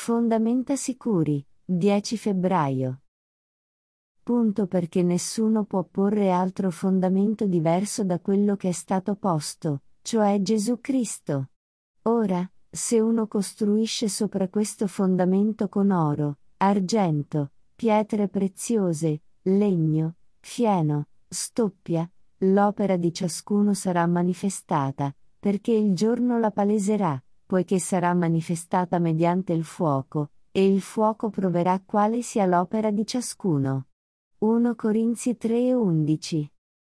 Fondamenta sicuri, 10 febbraio. Punto perché nessuno può porre altro fondamento diverso da quello che è stato posto, cioè Gesù Cristo. Ora, se uno costruisce sopra questo fondamento con oro, argento, pietre preziose, legno, fieno, stoppia, l'opera di ciascuno sarà manifestata, perché il giorno la paleserà, poiché sarà manifestata mediante il fuoco, e il fuoco proverà quale sia l'opera di ciascuno. 1 Corinzi 3:11.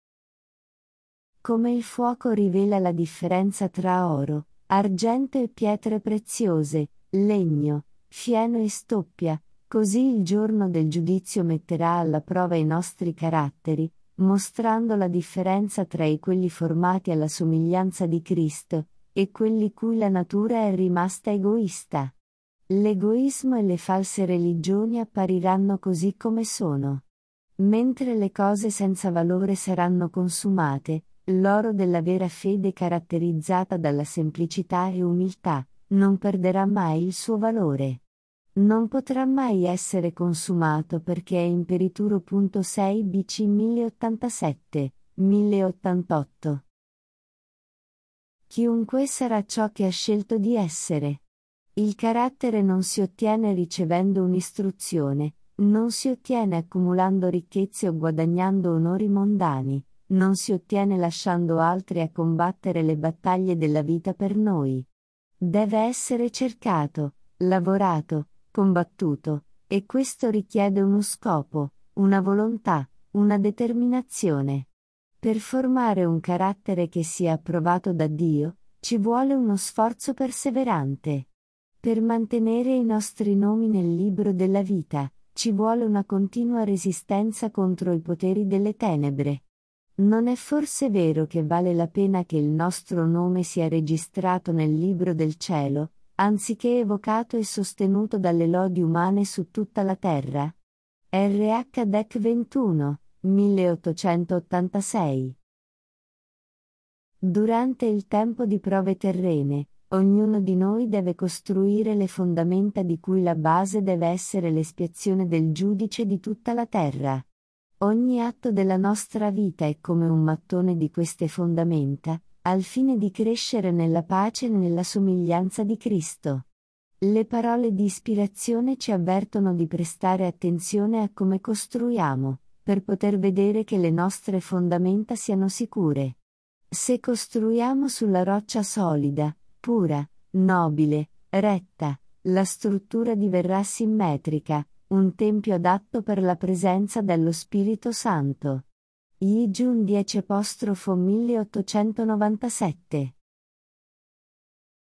Come il fuoco rivela la differenza tra oro, argento e pietre preziose, legno, fieno e stoppia, così il giorno del giudizio metterà alla prova i nostri caratteri, mostrando la differenza tra quelli formati alla somiglianza di Cristo, e quelli cui la natura è rimasta egoista. L'egoismo e le false religioni appariranno così come sono. Mentre le cose senza valore saranno consumate, l'oro della vera fede caratterizzata dalla semplicità e umiltà, non perderà mai il suo valore. Non potrà mai essere consumato perché è imperituro. 6 BC 1087, 1088. Chiunque sarà ciò che ha scelto di essere. Il carattere non si ottiene ricevendo un'istruzione, non si ottiene accumulando ricchezze o guadagnando onori mondani, non si ottiene lasciando altri a combattere le battaglie della vita per noi. Deve essere cercato, lavorato, combattuto, e questo richiede uno scopo, una volontà, una determinazione. Per formare un carattere che sia approvato da Dio, ci vuole uno sforzo perseverante. Per mantenere i nostri nomi nel libro della vita, ci vuole una continua resistenza contro i poteri delle tenebre. Non è forse vero che vale la pena che il nostro nome sia registrato nel libro del cielo, anziché evocato e sostenuto dalle lodi umane su tutta la terra? RH Dec 21, 1886. Durante il tempo di prove terrene, ognuno di noi deve costruire le fondamenta di cui la base deve essere l'espiazione del giudice di tutta la terra. Ogni atto della nostra vita è come un mattone di queste fondamenta, al fine di crescere nella pace e nella somiglianza di Cristo. Le parole di ispirazione ci avvertono di prestare attenzione a come costruiamo, per poter vedere che le nostre fondamenta siano sicure. Se costruiamo sulla roccia solida, pura, nobile, retta, la struttura diverrà simmetrica, un tempio adatto per la presenza dello Spirito Santo. Yi Jun 10 ' 1897